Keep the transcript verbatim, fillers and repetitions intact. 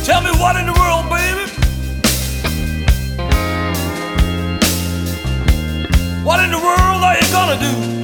Tell me what in the world, baby? What in the world are you gonna do?